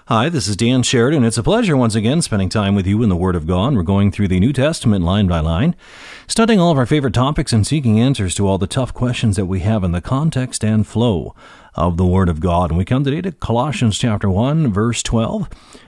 Hi, this is Dan Sheridan. It's a pleasure once again spending time with you in the Word of God. We're going through the New Testament line by line, studying all of our favorite topics and seeking answers to all the tough questions that we have in the context and flow of the Word of God. And we come today to Colossians chapter 1, verse 12,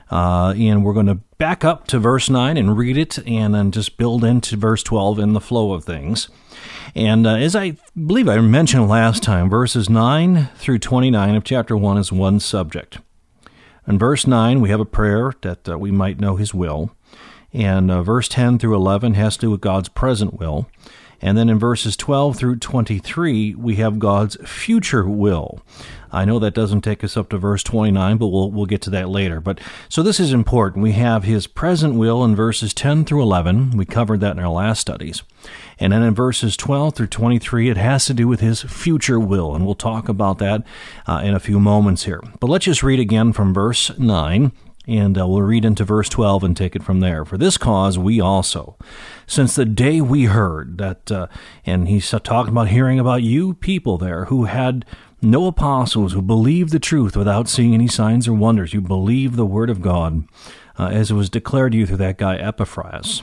and we're going to back up to verse 9 and read it and then just build into verse 12 in the flow of things. And as I believe I mentioned last time, verses 9 through 29 of chapter 1 is one subject. In verse 9, we have a prayer that we might know His will. And verse 10 through 11 has to do with God's present will. And then in verses 12 through 23, we have God's future will. I know that doesn't take us up to verse 29, but we'll get to that later. But so this is important. We have His present will in verses 10 through 11. We covered that in our last studies. And then in verses 12 through 23, it has to do with His future will. And we'll talk about that in a few moments here. But let's just read again from verse 9. And we'll read into verse 12 and take it from there. For this cause we also, since the day we heard that, and he's talking about hearing about you people there who had no apostles, who believed the truth without seeing any signs or wonders. You believe the word of God as it was declared to you through that guy Epaphras.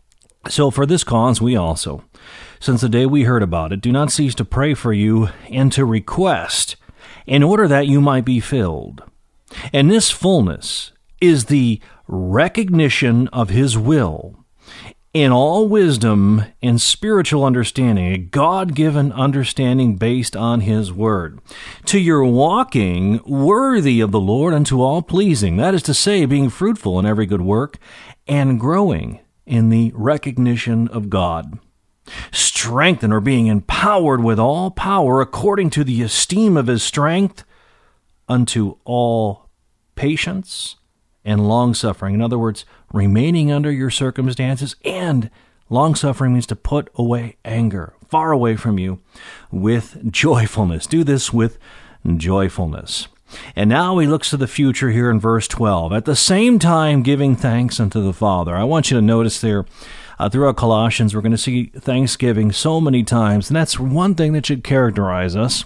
So for this cause we also, since the day we heard about it, do not cease to pray for you and to request, in order that you might be filled. And this fullness is the recognition of His will in all wisdom and spiritual understanding, a God-given understanding based on His word, to your walking worthy of the Lord unto all pleasing, that is to say, being fruitful in every good work and growing in the recognition of God, strengthened or being empowered with all power according to the esteem of His strength unto all patience and long-suffering. In other words, remaining under your circumstances, and long-suffering means to put away anger, far away from you, with joyfulness. Do this with joyfulness. And now he looks to the future here in verse 12. At the same time, giving thanks unto the Father. I want you to notice there, throughout Colossians, we're going to see thanksgiving so many times, and that's one thing that should characterize us.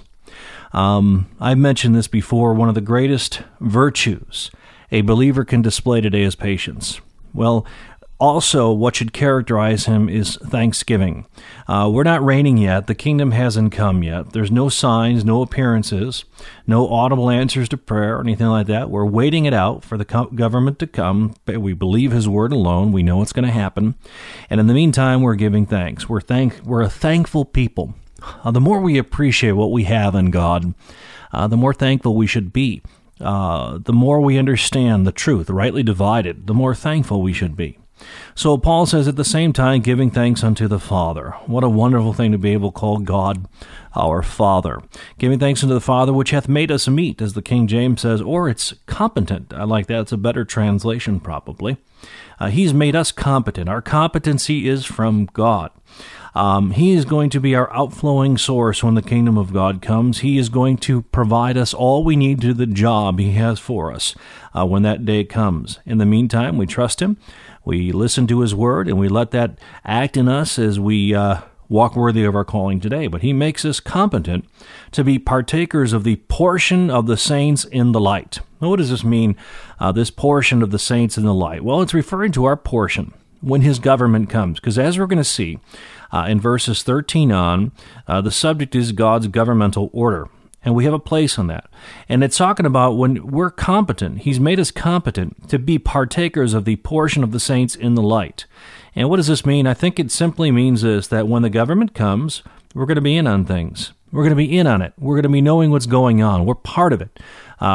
I've mentioned this before. One of the greatest virtues a believer can display today is patience. Well, also what should characterize him is thanksgiving. We're not reigning yet. The kingdom hasn't come yet. There's no signs, no appearances, no audible answers to prayer or anything like that. We're waiting it out for the government to come. We believe His word alone. We know it's going to happen. And in the meantime, we're giving thanks. We're a thankful people. The more we appreciate what we have in God, the more thankful we should be. The more we understand the truth, rightly divided, the more thankful we should be. So Paul says, at the same time, giving thanks unto the Father. What a wonderful thing to be able to call God our Father. Giving thanks unto the Father, which hath made us meet, as the King James says, or it's competent. I like that. It's a better translation, probably. He's made us competent. Our competency is from God. He is going to be our outflowing source when the kingdom of God comes. He is going to provide us all we need to the job He has for us when that day comes. In the meantime, we trust Him, we listen to His word, and we let that act in us as we walk worthy of our calling today. But He makes us competent to be partakers of the portion of the saints in the light. Now, what does this mean, this portion of the saints in the light? Well, it's referring to our portion when His government comes, because as we're going to see, in verses 13 on, the subject is God's governmental order, and we have a place on that. And it's talking about when we're competent. He's made us competent to be partakers of the portion of the saints in the light. And what does this mean? I think it simply means this, that when the government comes, we're going to be in on things. We're going to be in on it. We're going to be knowing what's going on. We're part of it.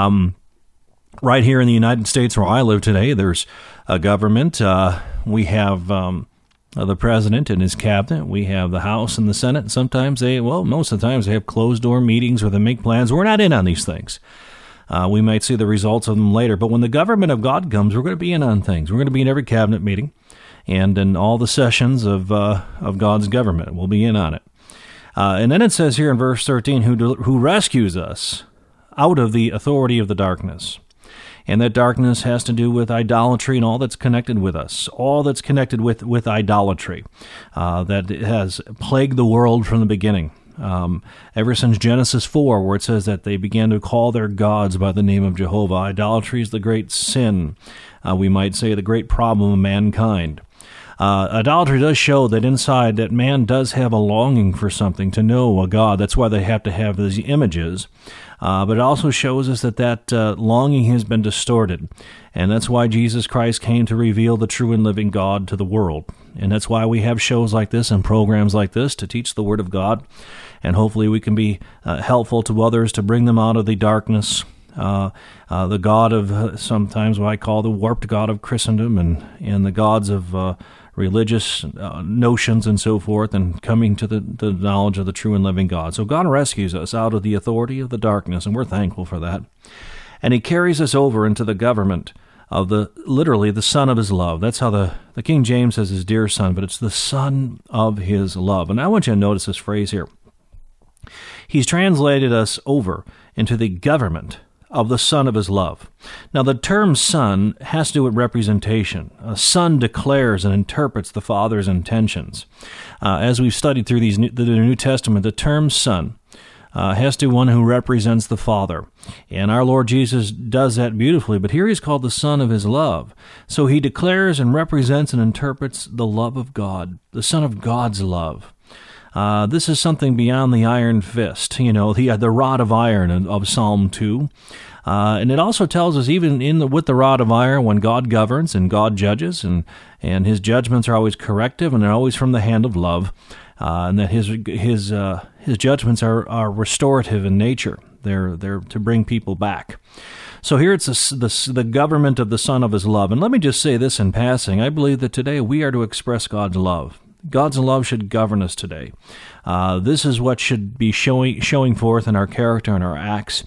Right here in the United States where I live today, there's a government. We have the president and his cabinet. We have the House and the Senate. Sometimes most of the times they have closed-door meetings where they make plans. We're not in on these things. We might see the results of them later. But when the government of God comes, we're going to be in on things. We're going to be in every cabinet meeting and in all the sessions of God's government. We'll be in on it. And then it says here in verse 13, who rescues us out of the authority of the darkness. And that darkness has to do with idolatry and all that's connected with us, all that's connected with idolatry that has plagued the world from the beginning. Ever since Genesis 4, where it says that they began to call their gods by the name of Jehovah. Idolatry is the great sin, we might say the great problem of mankind. Idolatry does show that inside that man does have a longing for something, to know a God. That's why they have to have these images. But it also shows us that longing has been distorted. And that's why Jesus Christ came to reveal the true and living God to the world. And that's why we have shows like this and programs like this to teach the Word of God. And hopefully we can be helpful to others to bring them out of the darkness. The God of sometimes what I call the warped God of Christendom and the gods of religious notions and so forth, and coming to the knowledge of the true and living God. So God rescues us out of the authority of the darkness, and we're thankful for that. And He carries us over into the government of literally the Son of His love. That's how the King James says His dear Son, but it's the Son of His love. And I want you to notice this phrase here. He's translated us over into the government of the Son of His love. Now, the term Son has to do with representation. A son declares and interprets the Father's intentions. As we've studied through the New Testament, the term Son has to do with one who represents the Father. And our Lord Jesus does that beautifully, but here He's called the Son of His love. So He declares and represents and interprets the love of God, the Son of God's love. This is something beyond the iron fist, the rod of iron of Psalm 2. And it also tells us even with the rod of iron, when God governs and God judges, and His judgments are always corrective and they're always from the hand of love, and that His judgments are restorative in nature. They're to bring people back. So here it's the government of the Son of His love. And let me just say this in passing. I believe that today we are to express God's love. God's love should govern us today. This is what should be showing forth in our character and our acts,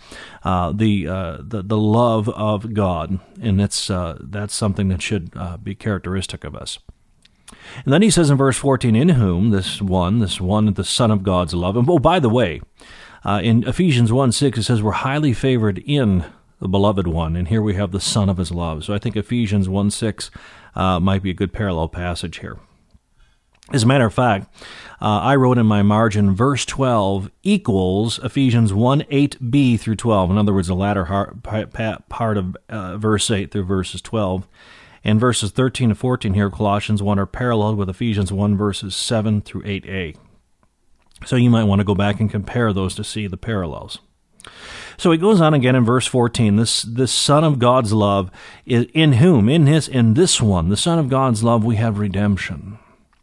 the love of God, and that's something that should be characteristic of us. And then He says in verse 14, in whom this one, the Son of God's love. And by the way, in Ephesians 1:6 it says we're highly favored in the beloved one, and here we have the Son of His love. So I think Ephesians 1:6 might be a good parallel passage here. As a matter of fact, I wrote in my margin, verse 12 equals Ephesians 1:8b through 12. In other words, the latter part of verse 8 through verses 12. And verses 13 to 14 here, Colossians 1, are paralleled with Ephesians 1, verses 7 through 8a. So you might want to go back and compare those to see the parallels. So he goes on again in verse 14, this Son of God's love, in whom, in this one, the Son of God's love, we have redemption.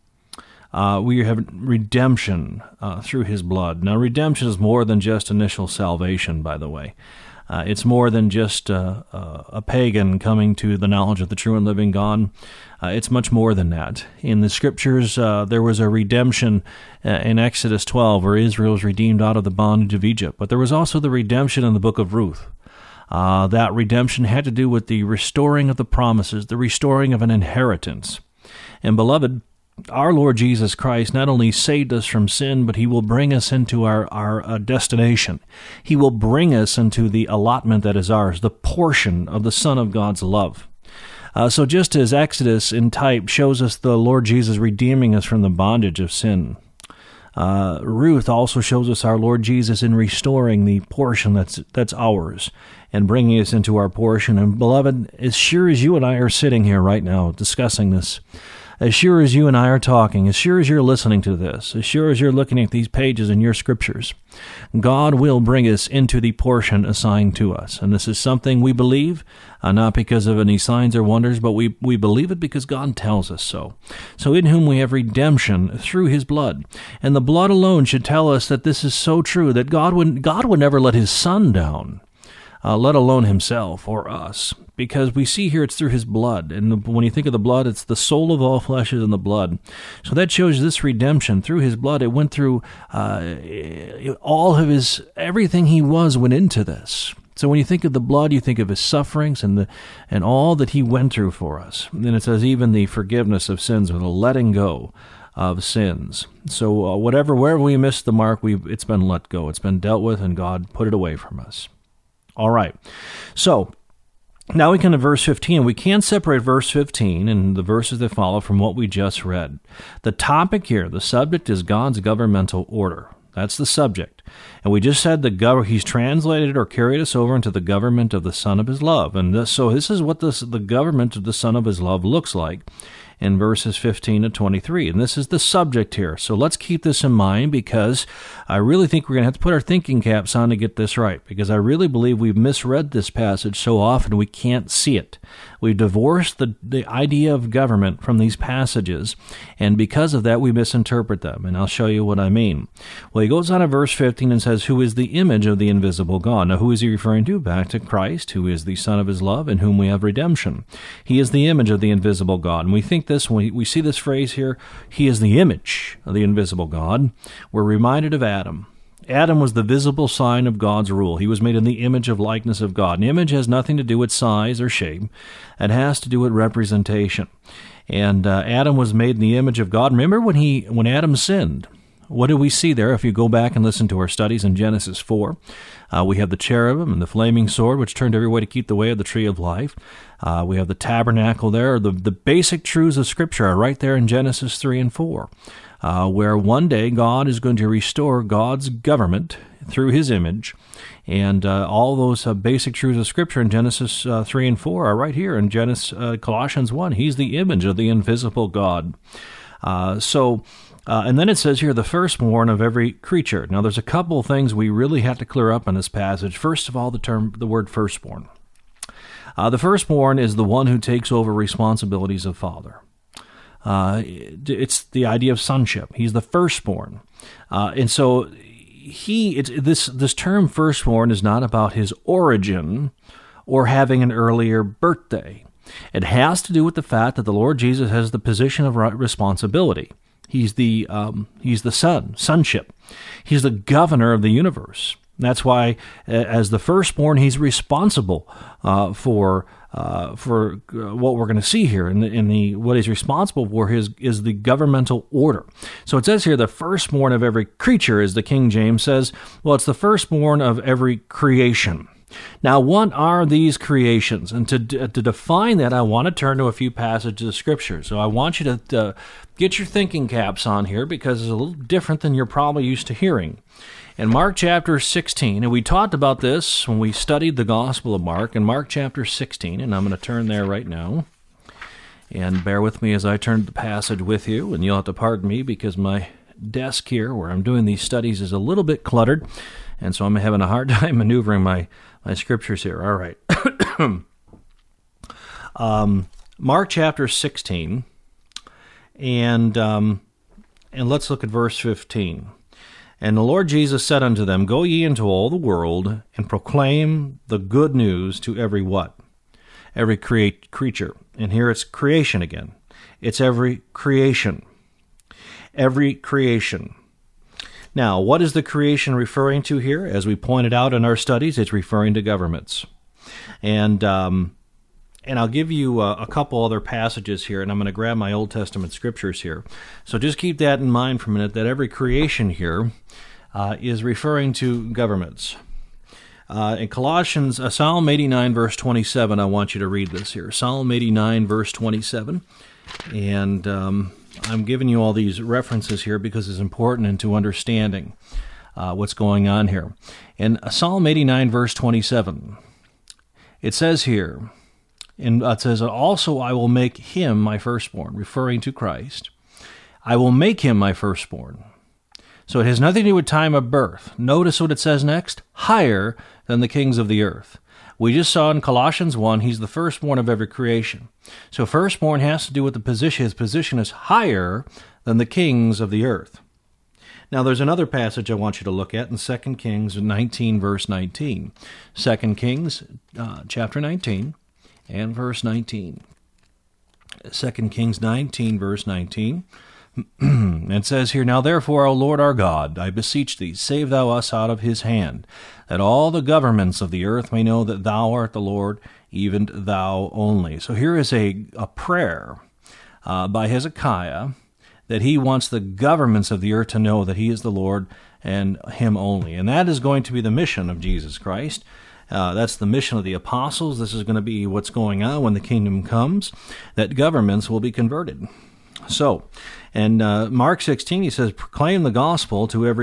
We have redemption through His blood. Now, redemption is more than just initial salvation, by the way. It's more than just a pagan coming to the knowledge of the true and living God. It's much more than that. In the Scriptures, there was a redemption in Exodus 12, where Israel was redeemed out of the bondage of Egypt. But there was also the redemption in the book of Ruth. That redemption had to do with the restoring of the promises, the restoring of an inheritance. And beloved, our Lord Jesus Christ not only saved us from sin, but He will bring us into our destination. He will bring us into the allotment that is ours, the portion of the Son of God's love. So just as Exodus in type shows us the Lord Jesus redeeming us from the bondage of sin, Ruth also shows us our Lord Jesus in restoring the portion that's ours and bringing us into our portion. And beloved, as sure as you and I are sitting here right now discussing this, as sure as you and I are talking, as sure as you're listening to this, as sure as you're looking at these pages in your Scriptures, God will bring us into the portion assigned to us. And this is something we believe, not because of any signs or wonders, but we believe it because God tells us so. So in whom we have redemption through His blood. And the blood alone should tell us that this is so true, that God would never let His Son down, let alone Himself or us. Because we see here it's through His blood. And when you think of the blood, it's the soul of all flesh is in the blood. So that shows this redemption through His blood. It went through all of everything He went into this. So when you think of the blood, you think of His sufferings and all that He went through for us. And then it says even the forgiveness of sins, or the letting go of sins. So wherever we missed the mark, it's been let go. It's been dealt with, and God put it away from us. All right. So now we come to verse 15. We can't separate verse 15 and the verses that follow from what we just read. The topic here, the subject, is God's governmental order. That's the subject. And we just said he's translated or carried us over into the government of the Son of his love. And so this is what the government of the Son of his love looks like in verses 15 to 23. And this is the subject here. So let's keep this in mind, because I really think we're going to have to put our thinking caps on to get this right, because I really believe we've misread this passage so often we can't see it. We've divorced the idea of government from these passages, and because of that we misinterpret them, and I'll show you what I mean. Well, he goes on in verse 15 and says, who is the image of the invisible God? Now, who is he referring to? Back to Christ, who is the Son of his love, in whom we have redemption. He is the image of the invisible God. And we think this, when we see this phrase here, he is the image of the invisible God, we're reminded of Adam. Adam was the visible sign of God's rule. He was made in the image of likeness of God. An image has nothing to do with size or shape. It has to do with representation. And Adam was made in the image of God. Remember when Adam sinned, what do we see there? If you go back and listen to our studies in Genesis 4, we have the cherubim and the flaming sword, which turned every way to keep the way of the tree of life. We have the tabernacle there. The basic truths of Scripture are right there in Genesis 3 and 4. Where one day God is going to restore God's government through his image. And all those basic truths of Scripture in Genesis 3 and 4 are right here in Colossians 1. He's the image of the invisible God. And then it says here, the firstborn of every creature. Now, there's a couple of things we really have to clear up in this passage. First of all, the word firstborn. The firstborn is the one who takes over responsibilities of father. It's the idea of sonship. He's the firstborn. And so this term firstborn is not about his origin or having an earlier birthday. It has to do with the fact that the Lord Jesus has the position of responsibility. He's the sonship. He's the governor of the universe. That's why, as the firstborn, he's responsible for what we're going to see here. What he's responsible for is the governmental order. So it says here, the firstborn of every creature, as the King James says. Well, it's the firstborn of every creation. Now, what are these creations? And to define that, I want to turn to a few passages of Scripture. So I want you to get your thinking caps on here, because it's a little different than you're probably used to hearing. In Mark chapter 16, and we talked about this when we studied the Gospel of Mark, in Mark chapter 16, and I'm going to turn there right now. And bear with me as I turn the passage with you, and you'll have to pardon me because my desk here where I'm doing these studies is a little bit cluttered, and so I'm having a hard time maneuvering my scriptures here. All right. Mark chapter 16, and let's look at verse 15. And the Lord Jesus said unto them, Go ye into all the world, and proclaim the good news to every what? Every creature. And here it's creation again. It's every creation. Every creation. Now, what is the creation referring to here? As we pointed out in our studies, it's referring to governments. And I'll give you a couple other passages here, and I'm going to grab my Old Testament scriptures here. So just keep that in mind for a minute, that every creation here is referring to governments. In Colossians, Psalm 89, verse 27, I want you to read this here. Psalm 89, verse 27. And I'm giving you all these references here because it's important into understanding what's going on here. In Psalm 89, verse 27, it says here, and it says, Also I will make him my firstborn, referring to Christ. I will make him my firstborn. So it has nothing to do with time of birth. Notice what it says next, higher than the kings of the earth. We just saw in Colossians 1, he's the firstborn of every creation. So firstborn has to do with the position. His position is higher than the kings of the earth. Now there's another passage I want you to look at in 2 Kings 19, verse 19. 2 Kings chapter 19 and verse 19. 2 Kings 19, verse 19. It says here, Now therefore, O Lord our God, I beseech thee, save thou us out of his hand, that all the governments of the earth may know that thou art the Lord, even thou only. So here is a prayer by Hezekiah that he wants the governments of the earth to know that he is the Lord and him only. And that is going to be the mission of Jesus Christ. That's the mission of the apostles. This is going to be what's going on when the kingdom comes, that governments will be converted. So, in Mark 16, he says, Proclaim the gospel to every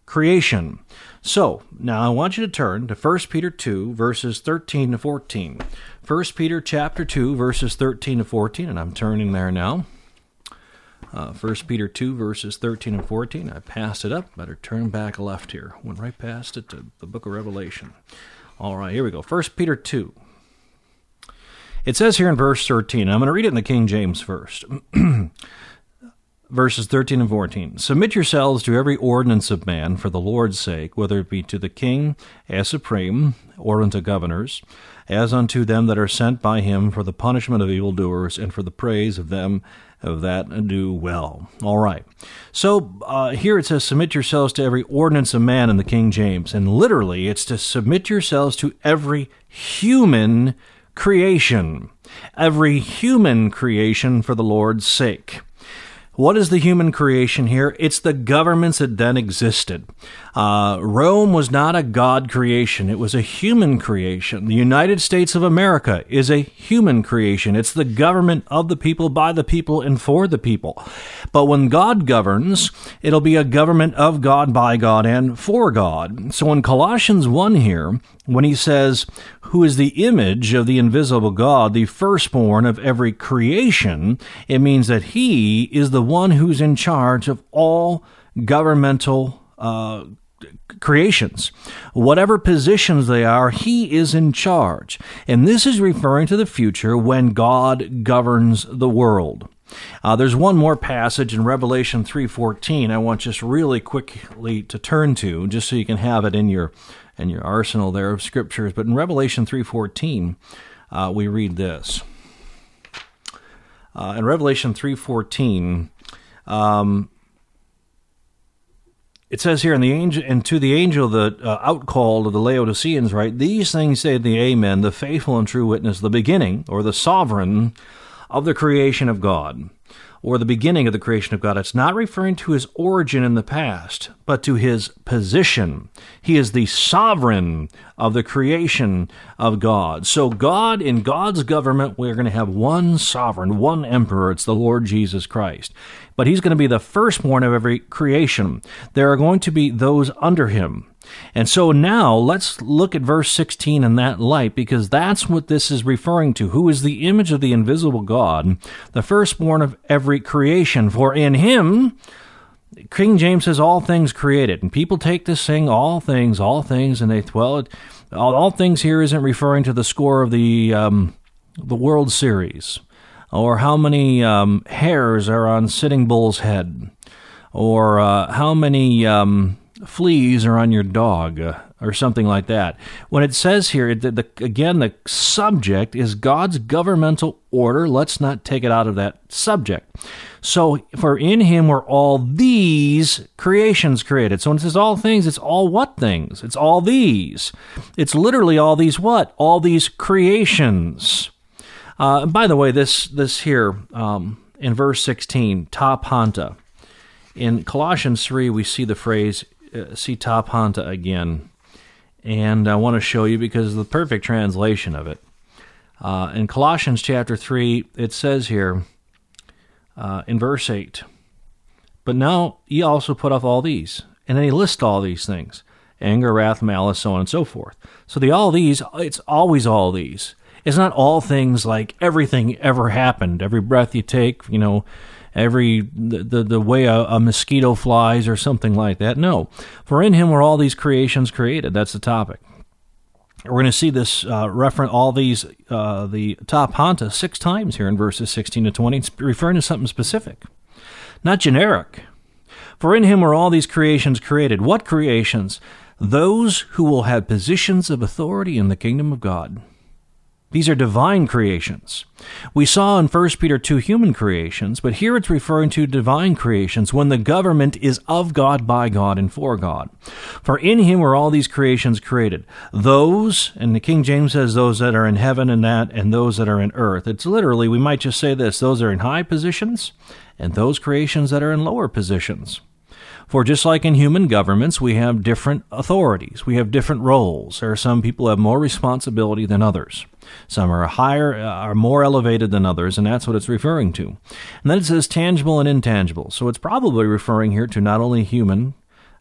creation. So, now I want you to turn to 1 Peter 2, verses 13 to 14. 1 Peter chapter 2, verses 13 to 14, and I'm turning there now. 1 Peter 2, verses 13 and 14. I passed it up. Better turn back left here. Went right past it to the book of Revelation. All right, here we go. 1 Peter 2. It says here in verse 13, I'm going to read it in the King James first. Verses 13 and 14. Submit yourselves to every ordinance of man for the Lord's sake, whether it be to the king as supreme, or unto governors, as unto them that are sent by him for the punishment of evildoers, and for the praise of them that do well. All right. So here it says, submit yourselves to every ordinance of man in the King James. And literally, it's to submit yourselves to every human creation. Every human creation for the Lord's sake. What is the human creation here? It's the governments that then existed. Rome was not a God creation. It was a human creation. The United States of America is a human creation. It's the government of the people, by the people, and for the people. But when God governs, it'll be a government of God, by God, and for God. So in Colossians 1 here, when he says, who is the image of the invisible God, the firstborn of every creation, it means that he is the one who's in charge of all governmental creations. Whatever positions they are, he is in charge. And this is referring to the future when God governs the world. There's one more passage in Revelation 3:14 I want just really quickly to turn to, just so you can have it in your arsenal there of scriptures. But in Revelation 3:14, we read this. In Revelation 3:14, it says here, and to the angel that outcalled of the Laodiceans, write, these things say the Amen, the faithful and true witness, the beginning, or the sovereign of the creation of God, or the beginning of the creation of God. It's not referring to his origin in the past, but to his position. He is the sovereign of the creation of God. So God, in God's government, we're going to have one sovereign, one emperor. It's the Lord Jesus Christ. But he's going to be the firstborn of every creation. There are going to be those under him. And so now let's look at verse 16 in that light, because that's what this is referring to. Who is the image of the invisible God, the firstborn of every creation? For in him, King James says, all things created. And people take this saying, all things, and they, well, all things here isn't referring to the score of the World Series, or how many hairs are on Sitting Bull's head, or how many fleas are on your dog, or something like that. When it says here, again, the subject is God's governmental order. Let's not take it out of that subject. So, for in him were all these creations created. So when it says all things, it's all what things? It's all these. It's literally all these what? All these creations. By the way, this here, in verse 16, ta panta. In Colossians 3, we see the phrase, see ta panta again. And I want to show you because of the perfect translation of it. In Colossians chapter 3, it says here, in verse 8, but now ye also put off all these. And then he lists all these things. Anger, wrath, malice, so on and so forth. So the all these, it's always all these. It's not all things like everything ever happened. Every breath you take, the way a mosquito flies or something like that. No. For in him were all these creations created. That's the topic. We're going to see this reference, all these, the ta panta, 6 times here in verses 16 to 20. It's referring to something specific, not generic. For in him were all these creations created. What creations? Those who will have positions of authority in the kingdom of God. These are divine creations. We saw in 1 Peter 2 human creations, but here it's referring to divine creations when the government is of God, by God, and for God. For in him were all these creations created. Those, and the King James says those that are in heaven and those that are in earth. It's literally, we might just say this, those are in high positions and those creations that are in lower positions. For just like in human governments, we have different authorities. We have different roles. There are some people who have more responsibility than others. Some are more elevated than others, and that's what it's referring to. And then it says tangible and intangible. So it's probably referring here to not only human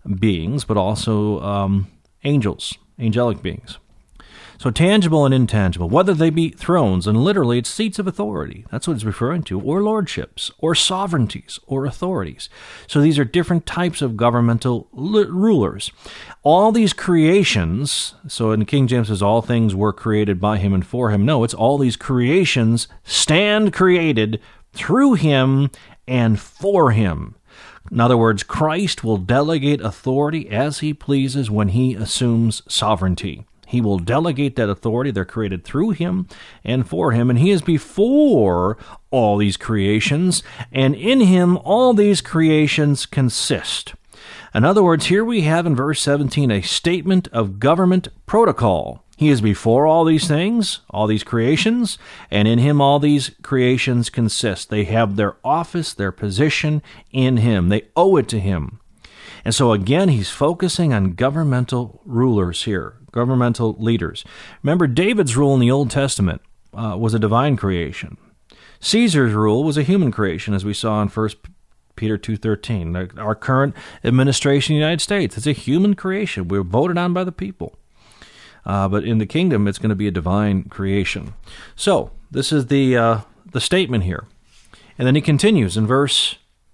beings, but also angels, angelic beings. So tangible and intangible, whether they be thrones, and literally it's seats of authority. That's what it's referring to, or lordships, or sovereignties, or authorities. So these are different types of governmental rulers. All these creations, so in the King James says all things were created by him and for him. No, it's all these creations stand created through him and for him. In other words, Christ will delegate authority as he pleases when he assumes sovereignty. He will delegate that authority. They're created through him and for him, and he is before all these creations, and in him all these creations consist. In other words, here we have in verse 17 a statement of government protocol. He is before all these things, all these creations, and in him all these creations consist. They have their office, their position in him. They owe it to him. And so again, he's focusing on governmental rulers here, governmental leaders. Remember, David's rule in the Old Testament was a divine creation. Caesar's rule was a human creation, as we saw in 1 Peter 2:13. Our current administration in the United States, it's a human creation. We're voted on by the people. But in the kingdom, it's going to be a divine creation. So this is the statement here. And then he continues in verse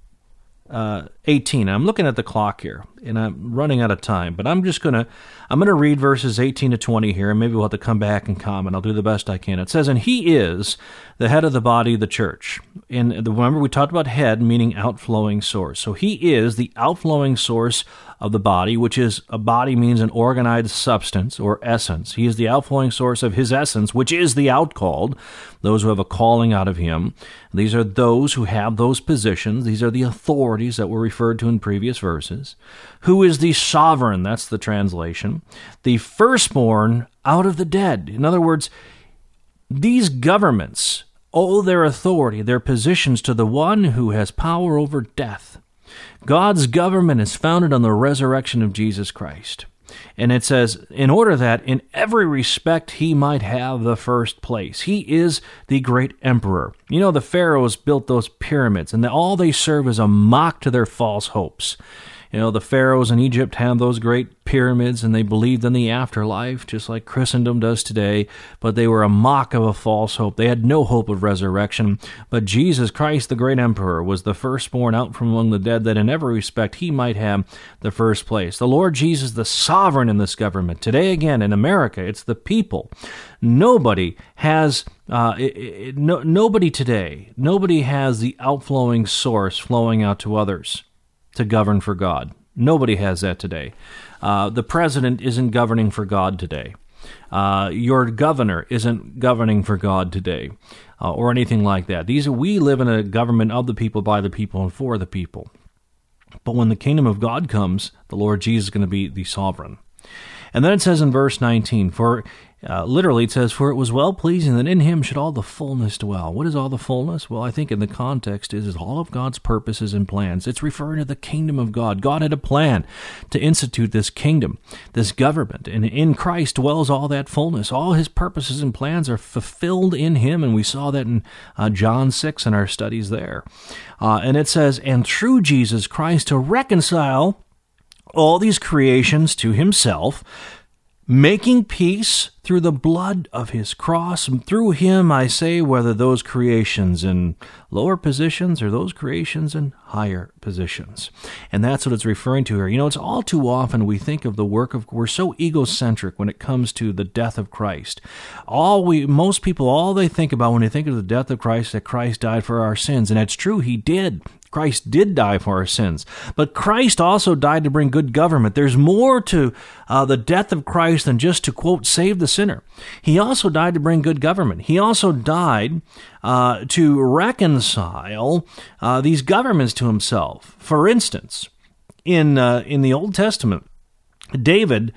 18. I'm looking at the clock here, and I'm running out of time, but I'm going to read verses 18 to 20 here, and maybe we'll have to come back and comment. I'll do the best I can. It says, "And he is the head of the body, the church." And remember, we talked about head meaning outflowing source. So he is the outflowing source of the body, which is, a body means an organized substance or essence. He is the outflowing source of his essence, which is the outcalled, those who have a calling out of him. These are those who have those positions. These are the authorities that were referred to in previous verses. Who is the sovereign? That's the translation. The firstborn out of the dead. In other words, these governments owe their authority, their positions, to the one who has power over death. God's government is founded on the resurrection of Jesus Christ. And it says, in order that in every respect he might have the first place. He is the great emperor. You know, the pharaohs built those pyramids, and all they serve as a mock to their false hopes. You know, the pharaohs in Egypt had those great pyramids, and they believed in the afterlife, just like Christendom does today, but they were a mock of a false hope. They had no hope of resurrection. But Jesus Christ, the great emperor, was the firstborn out from among the dead, that in every respect he might have the first place. The Lord Jesus, the sovereign in this government. Today, again, in America, it's the people. Nobody has nobody today has the outflowing source flowing out to others to govern for God. Nobody has that today. The president isn't governing for God today. Your governor isn't governing for God today, or anything like that. We live in a government of the people, by the people, and for the people. But when the kingdom of God comes, the Lord Jesus is going to be the sovereign. And then it says in verse 19, literally it says, "For it was well-pleasing that in him should all the fullness dwell." What is all the fullness? Well, I think in the context is all of God's purposes and plans. It's referring to the kingdom of God. God had a plan to institute this kingdom, this government, and in Christ dwells all that fullness. All his purposes and plans are fulfilled in him, and we saw that in John 6 in our studies there. And it says, "And through Jesus Christ to reconcile all these creations to himself, making peace through the blood of his cross. And through him, I say, whether those creations in lower positions or those creations in higher positions." And that's what it's referring to here. You know, it's all too often we think of the work of, we're so egocentric when it comes to the death of Christ. Most people, all they think about when they think of the death of Christ, that Christ died for our sins. And that's true, he did. Christ did die for our sins. But Christ also died to bring good government. There's more to the death of Christ than just to, quote, save the sinner. He also died to bring good government. He also died to reconcile these governments to himself. For instance, in the Old Testament, David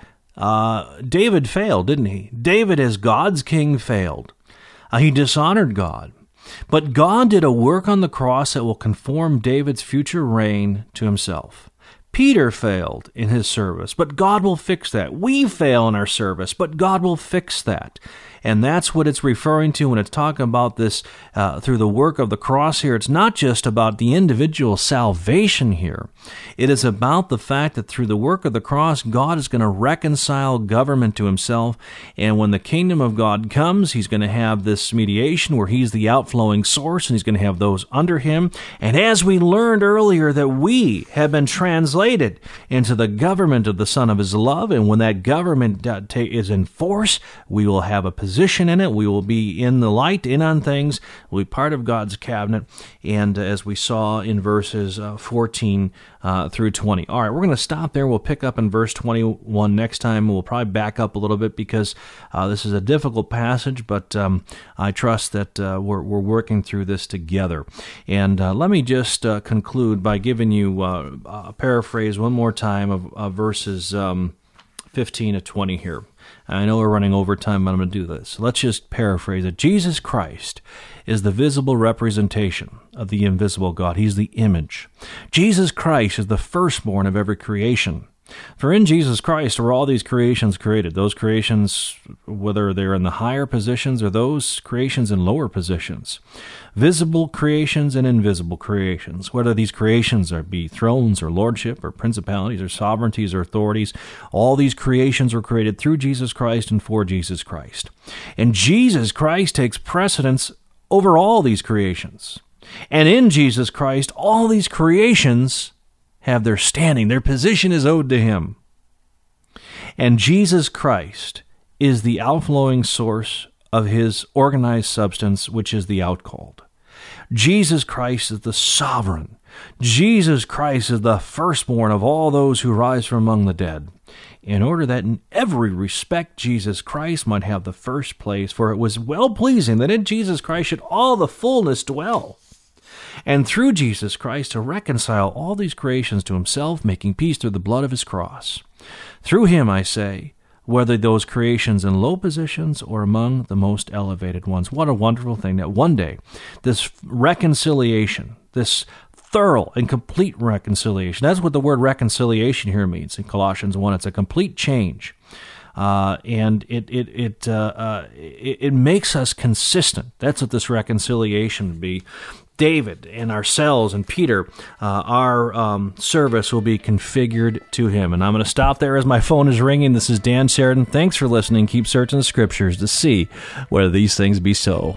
failed, didn't he? David, as God's king, failed. He dishonored God. But God did a work on the cross that will conform David's future reign to himself. Peter failed in his service, but God will fix that. We fail in our service, but God will fix that. And that's what it's referring to when it's talking about this through the work of the cross here. It's not just about the individual salvation here. It is about the fact that through the work of the cross, God is going to reconcile government to himself. And when the kingdom of God comes, he's going to have this mediation where he's the outflowing source, and he's going to have those under him. And as we learned earlier, that we have been translated into the government of the Son of his love. And when that government is in force, we will have a position in it. We will be in the light, in on things. We'll be part of God's cabinet. And as we saw in verses 14 through 20. All right, we're going to stop there. We'll pick up in verse 21 next time. We'll probably back up a little bit because this is a difficult passage, but I trust that we're working through this together. And let me just conclude by giving you a paraphrase one more time of verses 15 to 20 here. I know we're running over time, but I'm going to do this. Let's just paraphrase it. Jesus Christ is the visible representation of the invisible God. He's the image. Jesus Christ is the firstborn of every creation. For in Jesus Christ are all these creations created. Those creations, whether they're in the higher positions or those creations in lower positions. Visible creations and invisible creations. Whether these creations be thrones or lordship or principalities or sovereignties or authorities. All these creations were created through Jesus Christ and for Jesus Christ. And Jesus Christ takes precedence over all these creations. And in Jesus Christ, all these creations have their standing. Their position is owed to him. And Jesus Christ is the outflowing source of his organized substance, which is the outcalled. Jesus Christ is the sovereign. Jesus Christ is the firstborn of all those who rise from among the dead, in order that in every respect Jesus Christ might have the first place, for it was well-pleasing that in Jesus Christ should all the fullness dwell, and through Jesus Christ to reconcile all these creations to himself, making peace through the blood of his cross. Through him, I say, whether those creations in low positions or among the most elevated ones. What a wonderful thing that one day this reconciliation, this thorough and complete reconciliation, that's what the word reconciliation here means in Colossians 1. It's a complete change. And it makes us consistent. That's what this reconciliation would be. David and ourselves and Peter, our service will be configured to him. And I'm going to stop there as my phone is ringing. This is Dan Sheridan. Thanks for listening. Keep searching the Scriptures to see whether these things be so.